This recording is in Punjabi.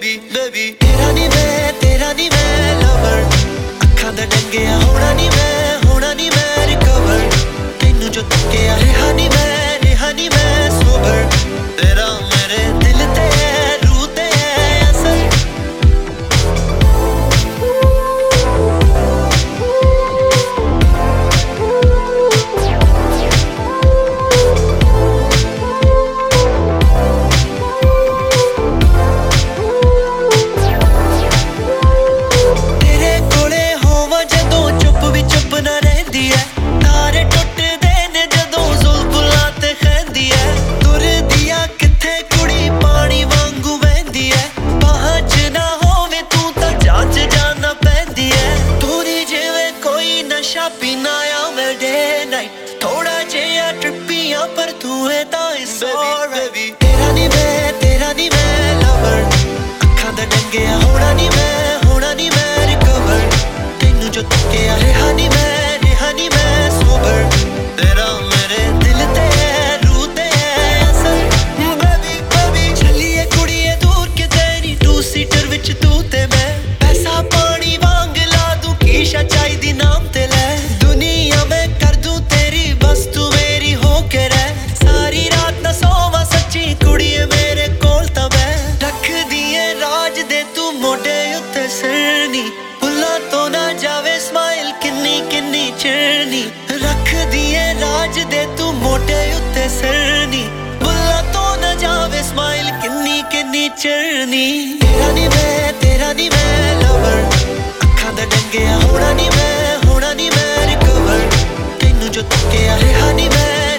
baby तेरा नी मैं lover ਅੱਖਾਂ ਦਾ ਡੰਗਿਆ ਹੋਣਾ ਨੀ ਮੈਂ recover ਤੈਨੂੰ ਜੋ ਤੱਕਿਆ ਰਿਹਾ ਨੀ ਮੈਂ sober ਤੇਰਾ ਮੇਰੇ ਦਿਲ ਤੇ ਰੂਹ ਤੇ ਅਸਰ पीना मैं डे नाइट थोड़ा जिहा ट्रिपियां पर तू है तां इट्स ऑलराइट तेरा नी मैं lover ਅੱਖਾਂ ਦਾ ਡੰਗਿਆ ਹੋਣਾ ਨੀ ਮੈਂ recover ਤੈਨੂੰ ਜੋ ਤੱਕਿਆ ਰਿਹਾ ਨੀ ਮੈਂ sober ਤੇਰਾ ਮੇਰੇ ਦਿਲ ਤੇ ਰੂਹ ਤੇ ਅਸਰ baby ਚੱਲੀਏ ਕੁੜੀਏ ਦੂਰ ਕਿਤੇ ਨੀ ਟੂ ਸੀਟਰ ਵਿੱਚ ਤੂੰ ਤੇ ਮੈਂ ਪੈਸਾ ਪਾਣੀ ਵਾਂਗ ਲਾ ਦੂੰ ਕੀ ਸ਼ਾ ਚਾਹੀਦੀ ਨਾਮ ਤੇ ਲੈ ਭੁੱਲਾਂ ਤੋਂ ਨਾ ਜਾਵੇ ਸਮਾਈਲ ਕਿੰਨੀ ਚੜਨੀ ਰੱਖਦੀ ਏ ਰਾਜ ਦੇ ਤੂੰ ਮੋਢੇ ਉੱਤੇ ਸਰਨੀ ਭੁੱਲਾਂ ਤੋਂ ਨਾ ਜਾਵੇ ਸਮਾਈਲ ਕਿੰਨੀ ਚੜਨੀ ਤੇਰਾ ਨੀ ਮੈਂ lover ਅੱਖਾਂ ਦਾ ਡੰਗਿਆ ਹੋਣਾ ਨੀ ਮੈਂ recover ਤੈਨੂੰ ਜੋ ਤੱਕਿਆ ਰਿਹਾ ਨੀ ਮੈਂ